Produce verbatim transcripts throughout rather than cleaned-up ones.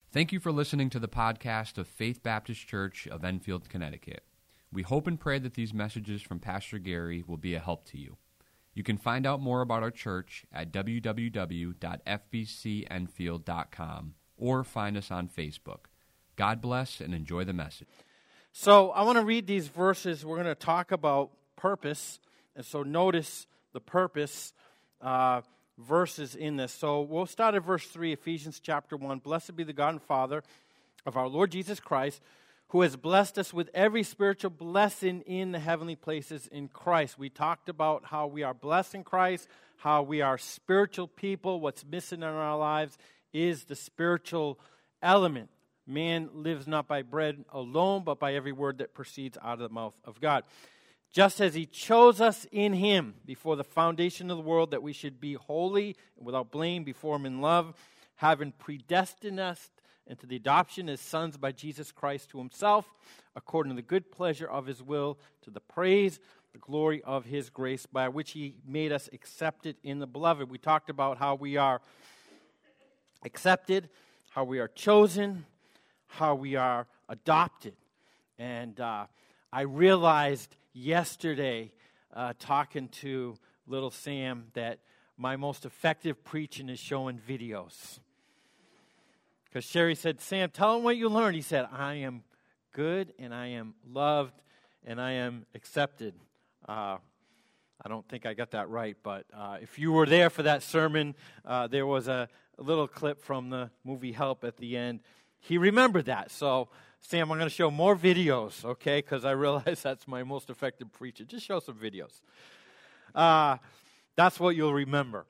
Thank you for listening to the podcast of Faith Baptist Church of Enfield, Connecticut. We hope and pray that these messages from Pastor Gary will be a help to you. You can find out more about our church at w w w dot f b c enfield dot com or find us on Facebook. God bless and enjoy the message. So I want to read these verses. We're going to talk about purpose. And so notice the purpose uh, verses in this. So we'll start at verse three, Ephesians chapter one. Blessed be the God and Father of our Lord Jesus Christ, who has blessed us with every spiritual blessing in the heavenly places in Christ. We talked about how we are blessed in Christ, how we are spiritual people. What's missing in our lives is the spiritual element. Man lives not by bread alone, but by every word that proceeds out of the mouth of God. Just as he chose us in him before the foundation of the world, that we should be holy and without blame before him in love, having predestined us into the adoption as sons by Jesus Christ to himself, according to the good pleasure of his will, to the praise, the glory of his grace, by which he made us accepted in the beloved. We talked about how we are accepted, how we are chosen, how we are adopted. And uh, I realized yesterday, uh, talking to little Sam, that my most effective preaching is showing videos. Because Sherry said, Sam, tell him what you learned. He said, I am good and I am loved and I am accepted. Uh, I don't think I got that right, but uh, if you were there for that sermon, uh, there was a, a little clip from the movie Help at the end. He remembered that. So, Sam, I'm going to show more videos, okay, because I realize that's my most effective preacher. Just show some videos. Uh, that's what you'll remember.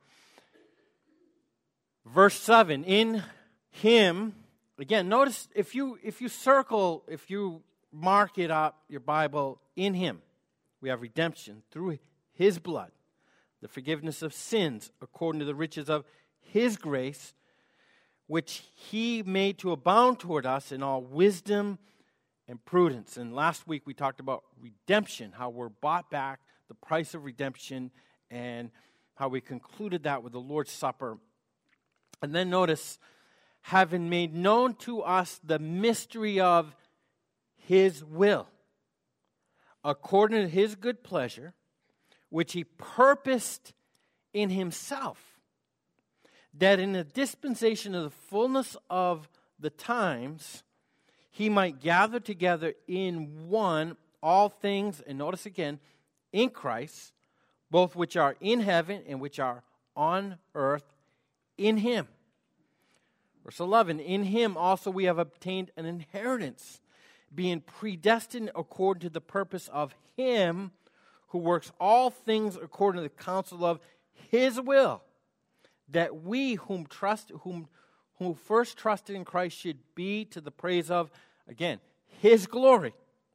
Verse seven, in him, again, notice if you if you circle, if you mark it up, your Bible, in him, we have redemption through his blood, the forgiveness of sins according to the riches of his grace, which he made to abound toward us in all wisdom and prudence. And last week we talked about redemption, how we're bought back, the price of redemption, and how we concluded that with the Lord's Supper. And then notice, having made known to us the mystery of his will, according to his good pleasure, which he purposed in himself, that in the dispensation of the fullness of the times, he might gather together in one all things, and notice again, in Christ, both which are in heaven and which are on earth, in him. Verse eleven, in him also we have obtained an inheritance, being predestined according to the purpose of him who works all things according to the counsel of his will, that we whom trust, whom who first trusted in Christ should be to the praise of, again, his glory.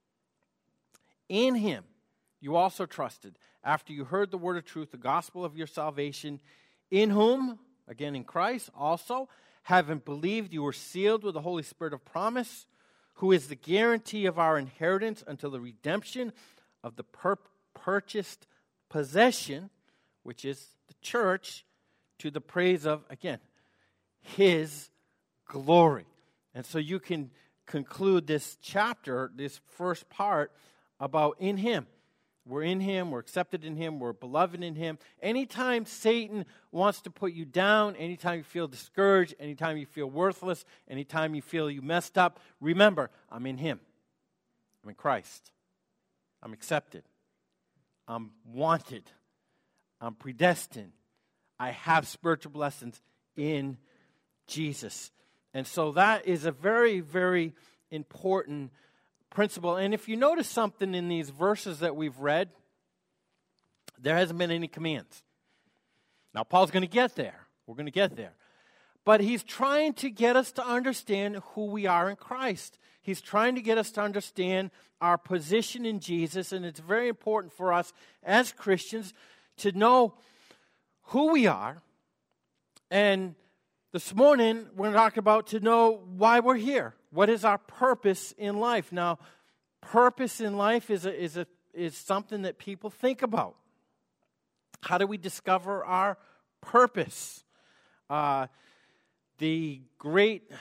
In him you also trusted, after you heard the word of truth, the gospel of your salvation, in whom, again in Christ also, having believed, you were sealed with the Holy Spirit of promise, who is the guarantee of our inheritance until the redemption of the pur- purchased possession, which is the church, to the praise of, again, his glory. And so you can conclude this chapter, this first part, about in him. We're in him, we're accepted in him, we're beloved in him. Anytime Satan wants to put you down, anytime you feel discouraged, anytime you feel worthless, anytime you feel you messed up, remember, I'm in him. I'm in Christ. I'm accepted. I'm wanted. I'm predestined. I have spiritual blessings in Jesus. And so that is a very, very important principle. And if you notice something in these verses that we've read, there hasn't been any commands. Now, Paul's going to get there. We're going to get there. But he's trying to get us to understand who we are in Christ. He's trying to get us to understand our position in Jesus. And it's very important for us as Christians to know who we are. And this morning, we're going to talk about to know why we're here. What is our purpose in life? Now, purpose in life is a, is a, is something that people think about. How do we discover our purpose? Uh, the great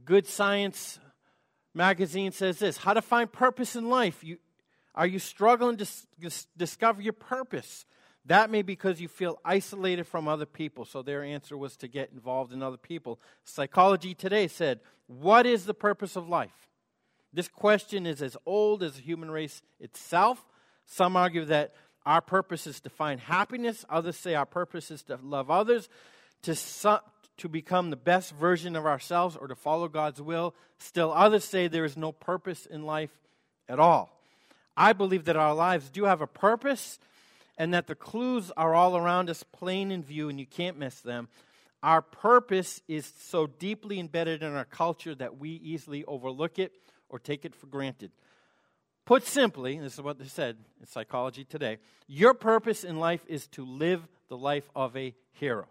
Good Science magazine says this: how to find purpose in life. You, are you struggling to s- dis- discover your purpose? That may be because you feel isolated from other people. So their answer was to get involved in other people. Psychology Today said, what is the purpose of life? This question is as old as the human race itself. Some argue that our purpose is to find happiness. Others say our purpose is to love others, to, su- to become the best version of ourselves, or to follow God's will. Still others say there is no purpose in life at all. I believe that our lives do have a purpose, and that the clues are all around us, plain in view, and you can't miss them. Our purpose is so deeply embedded in our culture that we easily overlook it or take it for granted. Put simply, this is what they said in Psychology Today, your purpose in life is to live the life of a hero.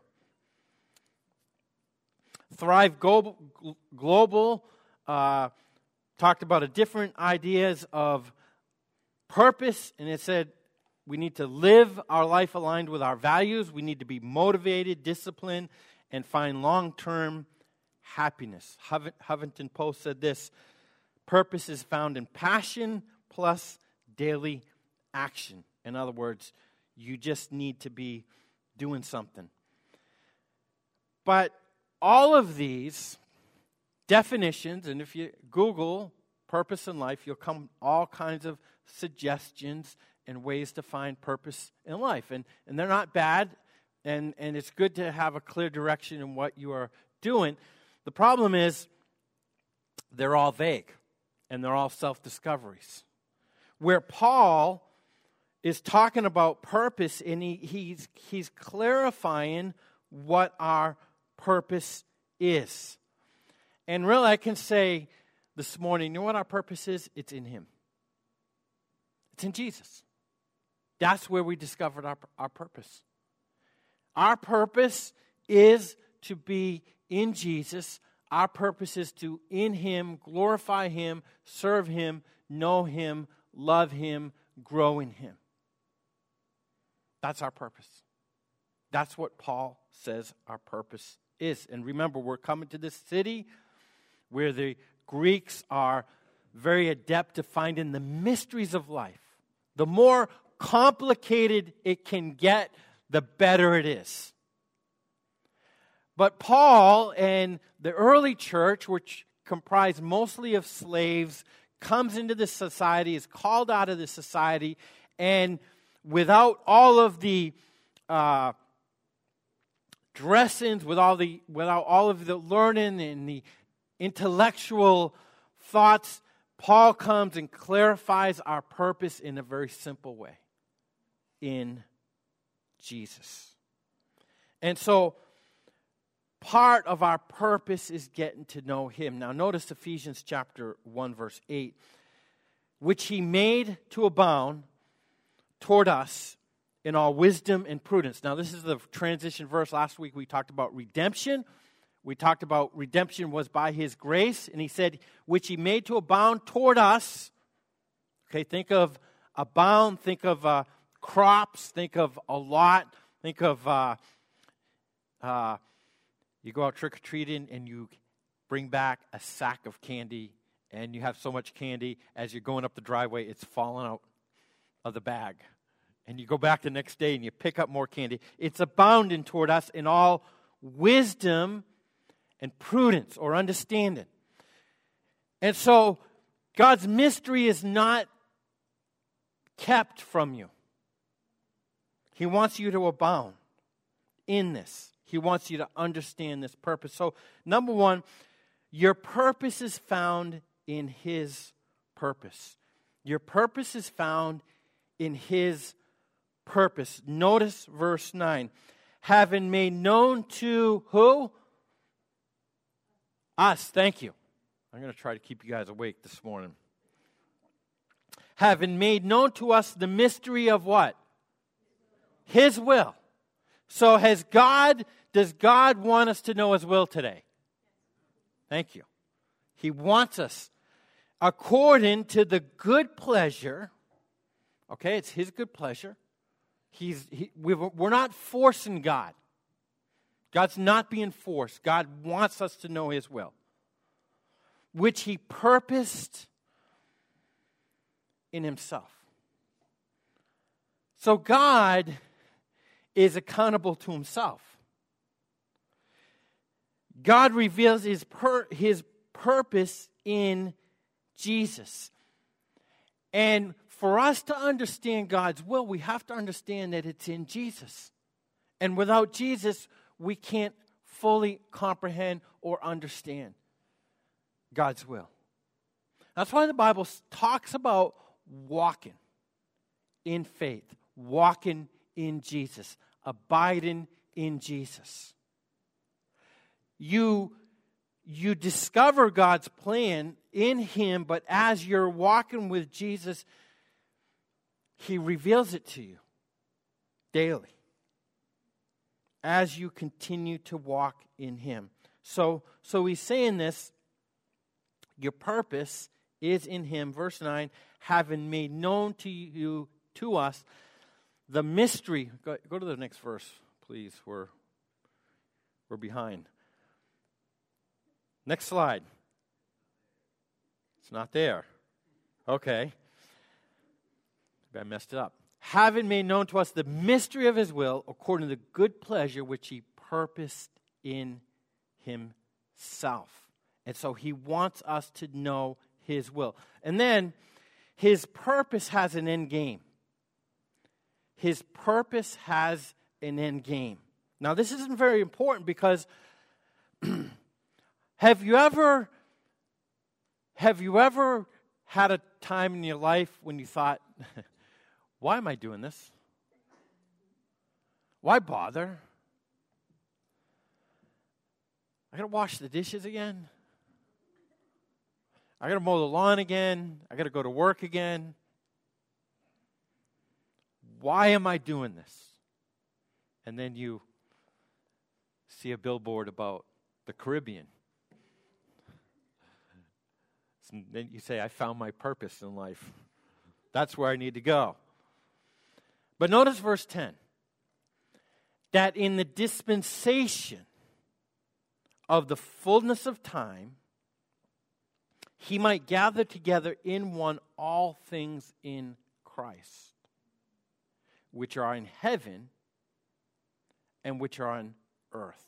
Thrive Global, Global uh, talked about a different ideas of purpose, and it said, we need to live our life aligned with our values. We need to be motivated, disciplined, and find long-term happiness. Huffington Post said this: purpose is found in passion plus daily action. In other words, you just need to be doing something. But all of these definitions, and if you Google purpose in life, you'll come all kinds of suggestions and ways to find purpose in life. And, and they're not bad, and, and it's good to have a clear direction in what you are doing. The problem is they're all vague, and they're all self-discoveries. Where Paul is talking about purpose, and he, he's, he's clarifying what our purpose is. And really, I can say this morning, you know what our purpose is? It's in Him. It's in Jesus. That's where we discovered our, our purpose. Our purpose is to be in Jesus. Our purpose is to, in Him, glorify Him, serve Him, know Him, love Him, grow in Him. That's our purpose. That's what Paul says our purpose is. And remember, we're coming to this city where the Greeks are very adept to finding the mysteries of life. The more complicated it can get, the better it is. But Paul and the early church, which comprised mostly of slaves, comes into this society, is called out of this society, and without all of the uh, dressings, with all the without all of the learning and the intellectual thoughts, Paul comes and clarifies our purpose in a very simple way. In Jesus. And so, part of our purpose is getting to know Him. Now, notice Ephesians chapter one, verse eight. Which He made to abound toward us in all wisdom and prudence. Now, this is the transition verse. Last week we talked about redemption. We talked about redemption was by His grace. And He said, which He made to abound toward us. Okay, think of abound, think of uh, crops, think of a lot, think of uh, uh, you go out trick-or-treating and you bring back a sack of candy, and you have so much candy, as you're going up the driveway, it's falling out of the bag. And you go back the next day and you pick up more candy. It's abounding toward us in all wisdom and prudence or understanding. And so God's mystery is not kept from you. He wants you to abound in this. He wants you to understand this purpose. So, number one, your purpose is found in His purpose. Your purpose is found in His purpose. Notice verse nine. Having made known to who? Us. Thank you. I'm going to try to keep you guys awake this morning. Having made known to us the mystery of what? His will. So has God, does God want us to know His will today? Thank you. He wants us according to the good pleasure. Okay, it's His good pleasure. He's, he, we're not forcing God. God's not being forced. God wants us to know His will. which he purposed in himself. So God is accountable to himself. God reveals his, pur- his purpose in Jesus. And for us to understand God's will, we have to understand that it's in Jesus. And without Jesus, we can't fully comprehend or understand God's will. That's why the Bible talks about walking in faith, walking in Jesus, abiding in Jesus. You, you discover God's plan in him, but as you're walking with Jesus, he reveals it to you daily as you continue to walk in him. So, so he's saying this, your purpose is in him. Verse nine, having made known to you, to us, the mystery. Go, go to the next verse, please. We're, we're behind. Next slide. It's not there. Okay. I messed it up. Having made known to us the mystery of his will, according to the good pleasure which he purposed in himself. And so he wants us to know his will. And then his purpose has an end game. His purpose has an end game. Now, this isn't very important because have you ever have you ever had a time in your life when you thought, why am I doing this? Why bother? I got to wash the dishes again. I got to mow the lawn again. I got to go to work again. Why am I doing this? And then you see a billboard about the Caribbean. And then you say, I found my purpose in life. That's where I need to go. But notice verse ten. That in the dispensation of the fullness of time, he might gather together in one all things in Christ, which are in heaven and which are on earth.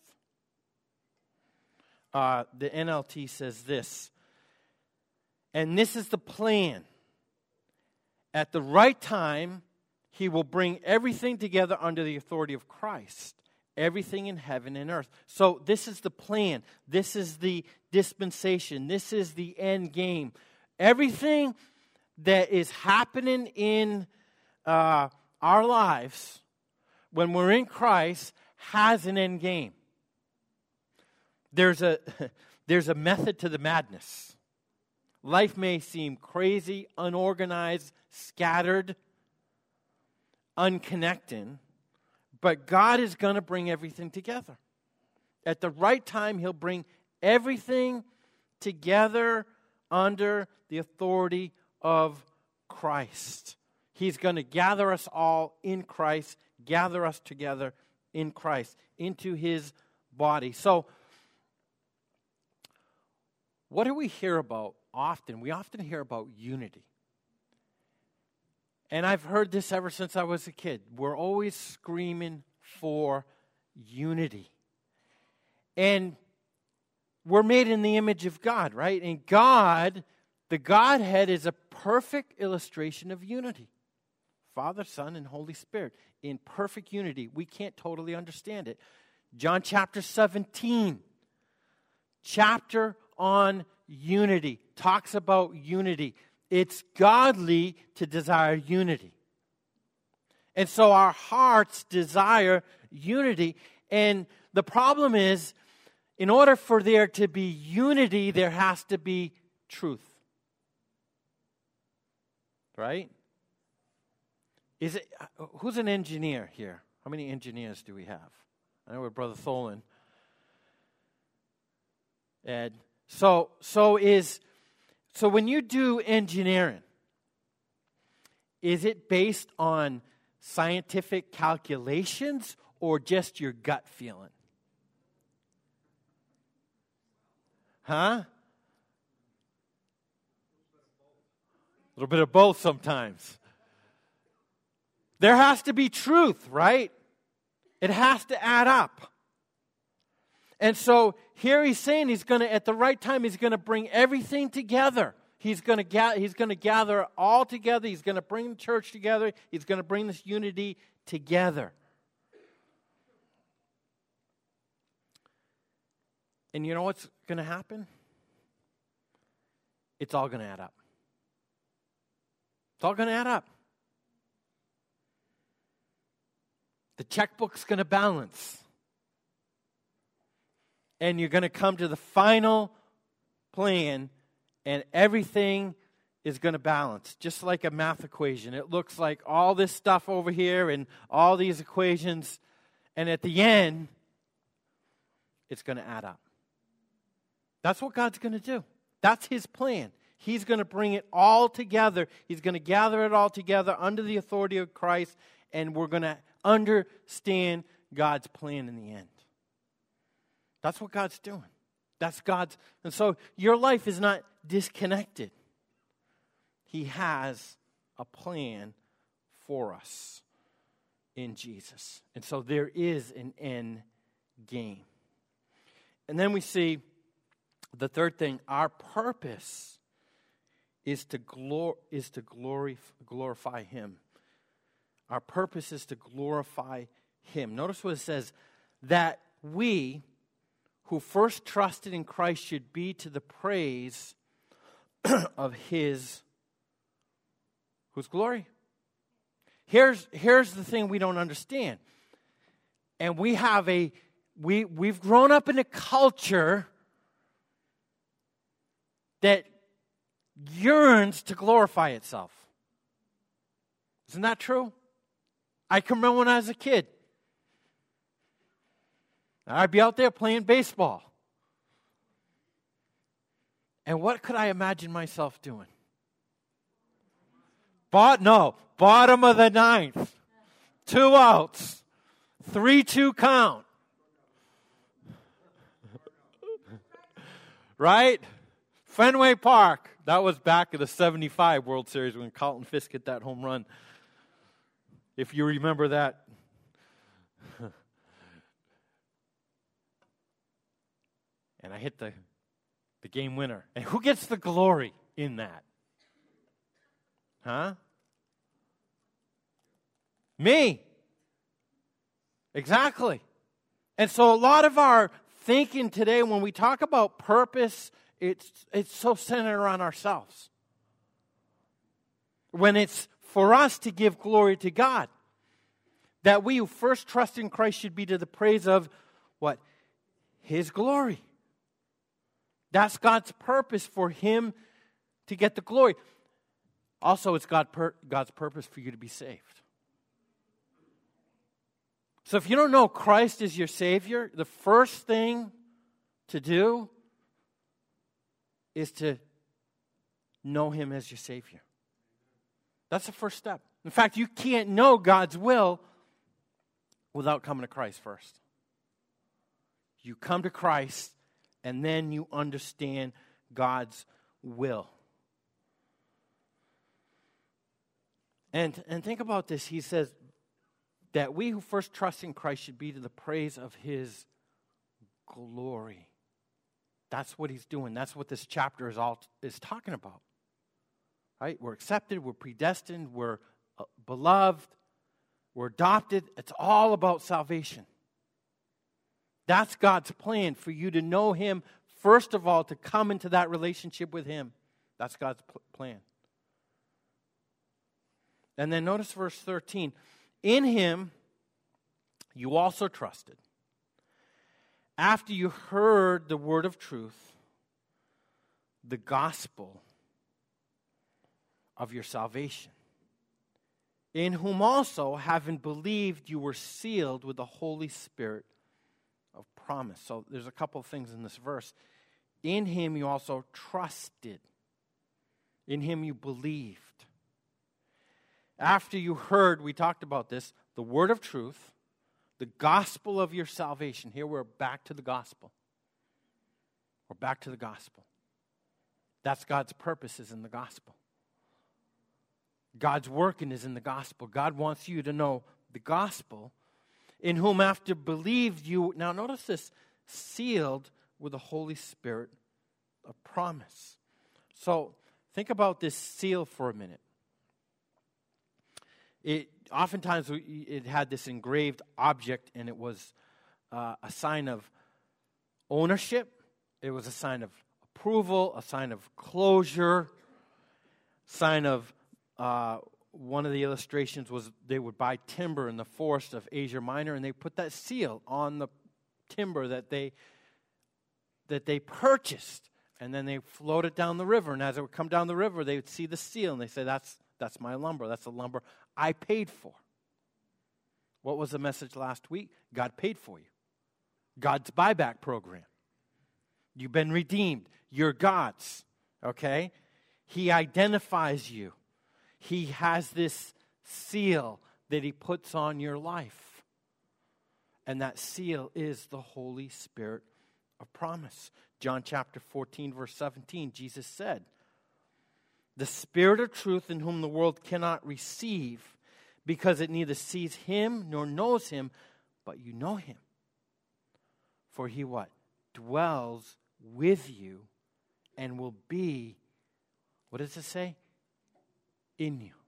Uh, the N L T says this, and this is the plan. At the right time, he will bring everything together under the authority of Christ. Everything in heaven and earth. So this is the plan. This is the dispensation. This is the end game. Everything that is happening in uh, our lives when we're in Christ has an end game. There's a, there's a method to the madness. Life may seem crazy, unorganized, scattered, unconnected, but God is going to bring everything together. At the right time, he'll bring everything together under the authority of Christ. He's going to gather us all in Christ, gather us together in Christ, into his body. So, what do we hear about often? We often hear about unity. And I've heard this ever since I was a kid. We're always screaming for unity. And we're made in the image of God, right? And God, the Godhead, is a perfect illustration of unity. Father, Son, and Holy Spirit in perfect unity. We can't totally understand it. John chapter seventeen, chapter on unity, talks about unity. It's godly to desire unity. And so our hearts desire unity. And the problem is, in order for there to be unity, there has to be truth. Right? Is it, who's an engineer here? How many engineers do we have? I know we're Brother Tholen. Ed. So, so is... So when you do engineering, is it based on scientific calculations or just your gut feeling? Huh? A little bit of both sometimes. There has to be truth, right? It has to add up. And so here he's saying he's going to, at the right time, he's going to bring everything together. He's going to ga- he's going to gather it all together. He's going to bring the church together. He's going to bring this unity together. And you know what's going to happen? It's all going to add up. It's all going to add up. The checkbook's going to balance. And you're going to come to the final plan, and everything is going to balance. Just like a math equation. It looks like all this stuff over here and all these equations, and at the end, it's going to add up. That's what God's going to do. That's His plan. He's going to bring it all together. He's going to gather it all together under the authority of Christ, and we're going to understand God's plan in the end. That's what God's doing. That's God's. And so your life is not disconnected. He has a plan for us in Jesus. And so there is an end game. And then we see the third thing, our purpose is to glor- is to glory- glorify Him. Our purpose is to glorify Him. Notice what it says, that we who first trusted in Christ should be to the praise of His, whose glory? Here's, here's the thing we don't understand. And we have a, we, we've grown up in a culture that yearns to glorify itself. Isn't that true? I can remember when I was a kid. I'd be out there playing baseball. And what could I imagine myself doing? Bot, no, bottom of the ninth. Two outs. three two count. Right? Fenway Park. That was back in the seventy-five World Series when Carlton Fisk hit that home run. If you remember that. And I hit the, the game winner. And who gets the glory in that? Huh? Me. Exactly. And so a lot of our thinking today, when we talk about purpose, it's it's so centered around ourselves. When it's for us to give glory to God. That we who first trust in Christ should be to the praise of what? His glory. That's God's purpose, for Him to get the glory. Also, it's God per, God's purpose for you to be saved. So if you don't know Christ is your Savior, the first thing to do is to know Him as your Savior. That's the first step. In fact, you can't know God's will without coming to Christ first. You come to Christ, and then you understand God's will. And, and think about this. He says that we who first trust in Christ should be to the praise of His glory. That's what He's doing. That's what this chapter is all is talking about. Right? We're accepted. We're predestined. We're uh, beloved. We're adopted. It's all about salvation. That's God's plan for you to know Him, first of all, to come into that relationship with Him. That's God's pl- plan. And then notice verse thirteen. In Him you also trusted, after you heard the word of truth, the gospel of your salvation, in whom also, having believed, you were sealed with the Holy Spirit of promise. So there's a couple of things in this verse. In Him you also trusted. In Him you believed. After you heard, we talked about this, the word of truth, the gospel of your salvation. Here we're back to the gospel. We're back to the gospel. That's God's purposes in the gospel. God's working is in the gospel. God wants you to know the gospel, in whom after believed you, now notice this, sealed with the Holy Spirit of promise. So think about this seal for a minute. It oftentimes it had this engraved object, and it was uh, a sign of ownership. It was a sign of approval, a sign of closure, sign of uh, one of the illustrations was they would buy timber in the forest of Asia Minor, and they put that seal on the timber that they that they purchased, and then they float it down the river. And as it would come down the river, they would see the seal, and they say, "That's that's my lumber. That's the lumber I paid for." What was the message last week? God paid for you. God's buyback program. You've been redeemed. You're God's. Okay? He identifies you. He has this seal that he puts on your life. And that seal is the Holy Spirit of promise. John chapter fourteen, verse seventeen, Jesus said, "The Spirit of truth in whom the world cannot receive, because it neither sees him nor knows him, but you know him. For he what? Dwells with you and will be," what does it say? In you.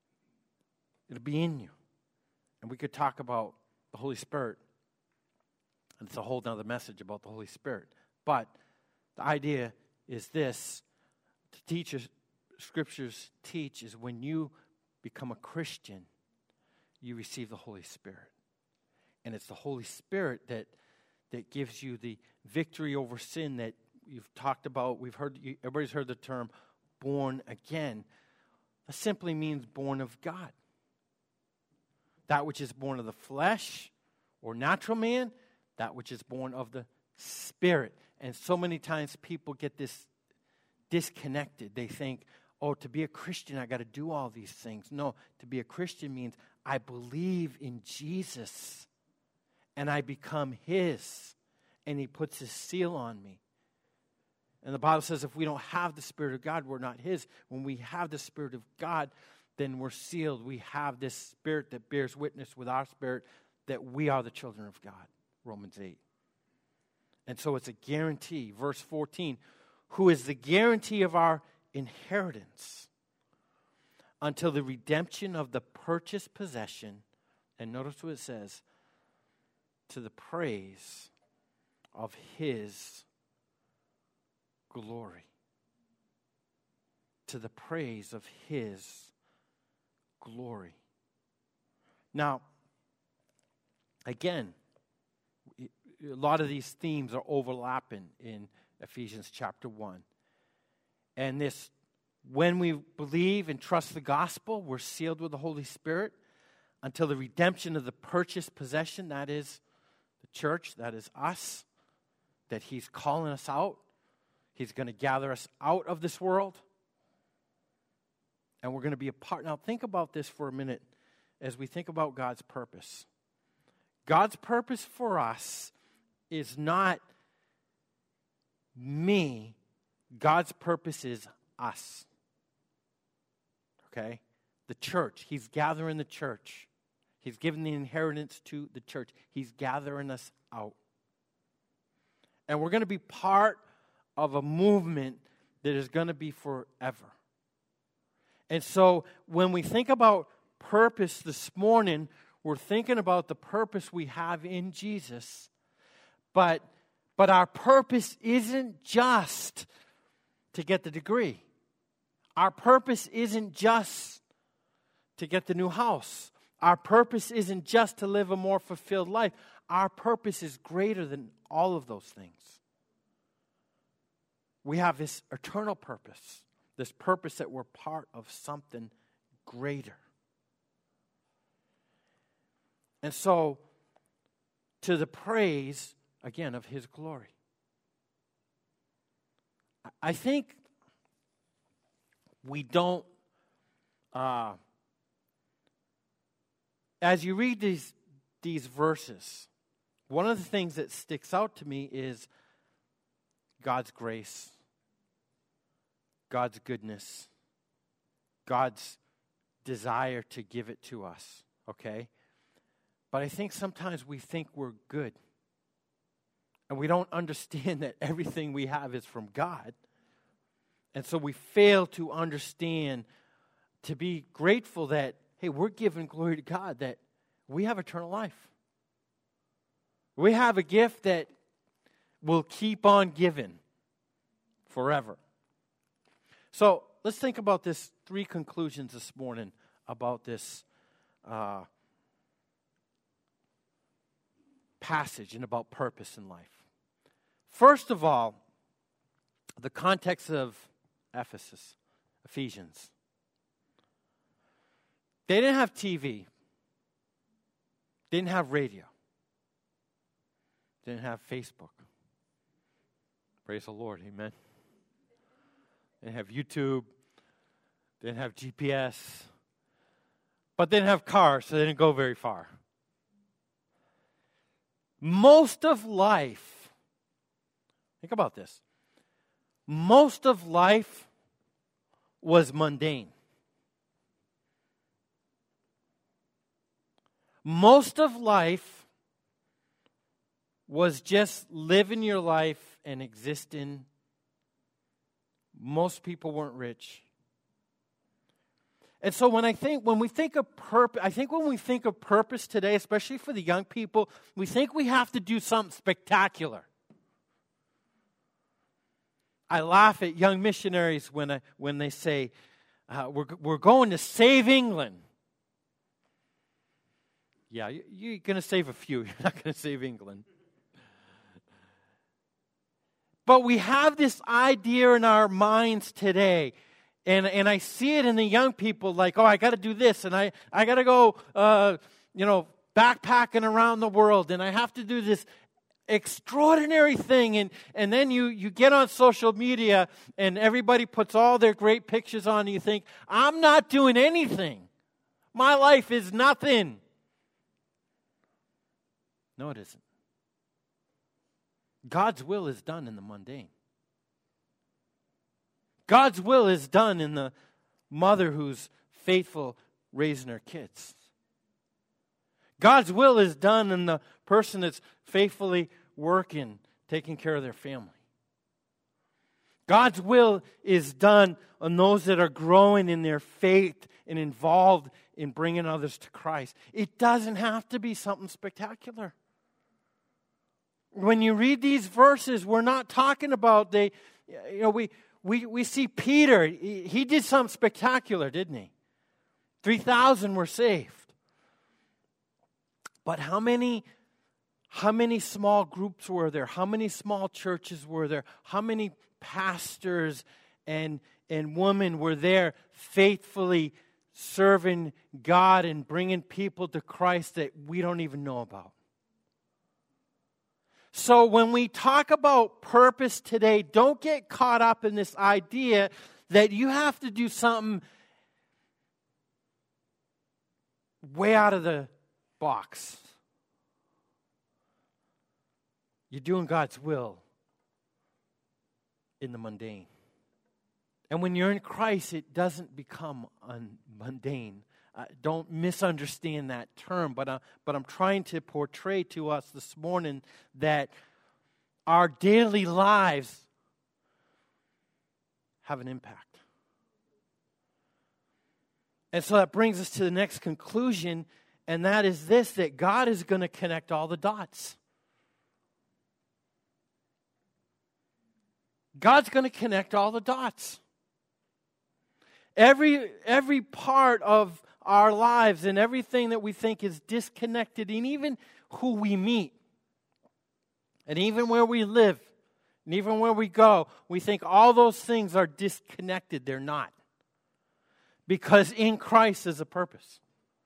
It'll be in you. And we could talk about the Holy Spirit. And it's a whole other message about the Holy Spirit. But the idea is this. The teachers, scriptures teach is when you become a Christian, you receive the Holy Spirit. And it's the Holy Spirit that, that gives you the victory over sin that you've talked about. We've heard, everybody's heard the term born again. That simply means born of God. That which is born of the flesh or natural man, that which is born of the Spirit. And so many times people get this disconnected. They think, oh, to be a Christian, I got to do all these things. No, to be a Christian means I believe in Jesus and I become his, and he puts his seal on me. And the Bible says if we don't have the Spirit of God, we're not his. When we have the Spirit of God, then we're sealed. We have this Spirit that bears witness with our spirit that we are the children of God. Romans eight. And so it's a guarantee. Verse fourteen, who is the guarantee of our inheritance until the redemption of the purchased possession. And notice what it says, to the praise of his glory. To the praise of his glory. Now, again, a lot of these themes are overlapping in Ephesians chapter one. And this, when we believe and trust the gospel, we're sealed with the Holy Spirit until the redemption of the purchased possession, that is the church, that is us, that he's calling us out. He's going to gather us out of this world. And we're going to be a part. Now think about this for a minute as we think about God's purpose. God's purpose for us is not me. God's purpose is us. Okay? The church. He's gathering the church. He's giving the inheritance to the church. He's gathering us out. And we're going to be part of a movement that is going to be forever. And so when we think about purpose this morning, we're thinking about the purpose we have in Jesus. But, but our purpose isn't just to get the degree. Our purpose isn't just to get the new house. Our purpose isn't just to live a more fulfilled life. Our purpose is greater than all of those things. We have this eternal purpose, this purpose that we're part of something greater. And so, to the praise, again, of his glory. I think we don't, uh, as you read these, these verses, one of the things that sticks out to me is God's grace, God's goodness, God's desire to give it to us, okay? But I think sometimes we think we're good. And we don't understand that everything we have is from God. And so we fail to understand, to be grateful that, hey, we're giving glory to God, that we have eternal life. We have a gift that will keep on giving forever. So let's think about this, three conclusions this morning about this uh, passage and about purpose in life. First of all, the context of Ephesus, Ephesians. They didn't have T V. They didn't have radio. They didn't have Facebook. Praise the Lord, amen. They didn't have YouTube. They didn't have G P S. But they didn't have cars, so they didn't go very far. Most of life, think about this. Most of life was mundane. Most of life was just living your life and existing. Most people weren't rich. And so when I think, when we think of purpose, I think when we think of purpose today, especially for the young people, we think we have to do something spectacular. I laugh at young missionaries when I, when they say, uh, we're, we're going to save England. Yeah, you, you're going to save a few. You're not going to save England. But we have this idea in our minds today, and, and I see it in the young people, like, oh, I got to do this, and I, I got to go, uh, you know, backpacking around the world, and I have to do this extraordinary thing. And, and then you, you get on social media, and everybody puts all their great pictures on, and you think, I'm not doing anything. My life is nothing. No, it isn't. God's will is done in the mundane. God's will is done in the mother who's faithful raising her kids. God's will is done in the person that's faithfully working, taking care of their family. God's will is done on those that are growing in their faith and involved in bringing others to Christ. It doesn't have to be something spectacular. When you read these verses, we're not talking about they, you know, we we we see Peter. He, he did something spectacular, didn't he? Three thousand were saved. But how many, how many small groups were there? How many small churches were there? How many pastors and and women were there faithfully serving God and bringing people to Christ that we don't even know about? So when we talk about purpose today, don't get caught up in this idea that you have to do something way out of the box. You're doing God's will in the mundane. And when you're in Christ, it doesn't become un- mundane. Uh, don't misunderstand that term, but, uh, but I'm trying to portray to us this morning that our daily lives have an impact. And so that brings us to the next conclusion, and that is this, that God is going to connect all the dots. God's going to connect all the dots. Every, every part of our lives and everything that we think is disconnected, and even who we meet, and even where we live, and even where we go, we think all those things are disconnected. They're not. Because in Christ is a purpose.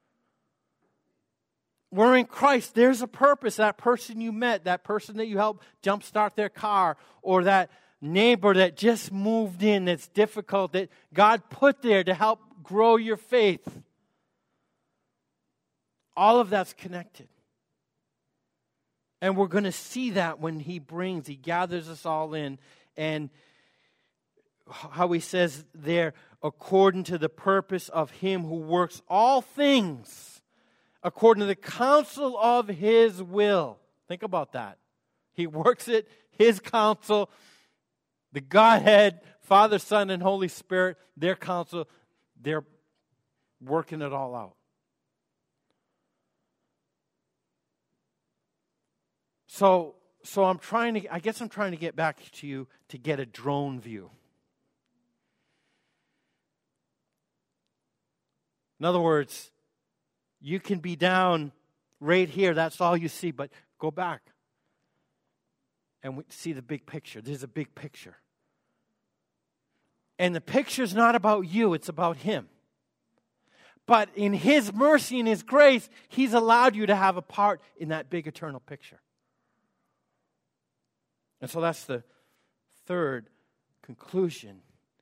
We're in Christ. There's a purpose. That person you met, that person that you helped jumpstart their car, or that neighbor that just moved in that's difficult, that God put there to help grow your faith. All of that's connected. And we're going to see that when He brings, He gathers us all in. And how he says there, according to the purpose of him who works all things according to the counsel of his will. Think about that. He works it, his counsel, the Godhead, Father, Son, and Holy Spirit, their counsel, they're working it all out. So, so I'm trying to, I guess I'm trying to get back to you to get a drone view. In other words, you can be down right here, that's all you see, but go back and we see the big picture. There's a big picture. And the picture's not about you, it's about him. But in his mercy and his grace, he's allowed you to have a part in that big eternal picture. And so that's the third conclusion,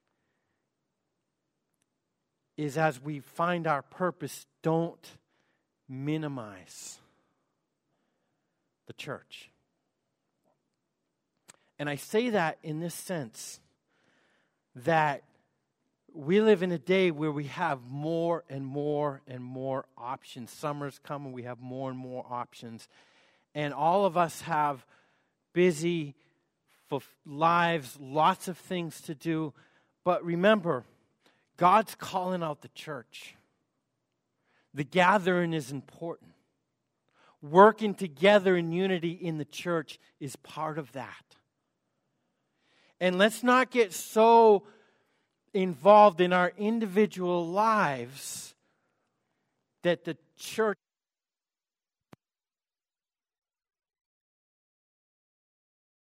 is as we find our purpose, don't minimize the church. And I say that in this sense, that we live in a day where we have more and more and more options. Summer's coming, we have more and more options. And all of us have busy lives, lots of things to do. But remember, God's calling out the church. The gathering is important. Working together in unity in the church is part of that. And let's not get so involved in our individual lives that the church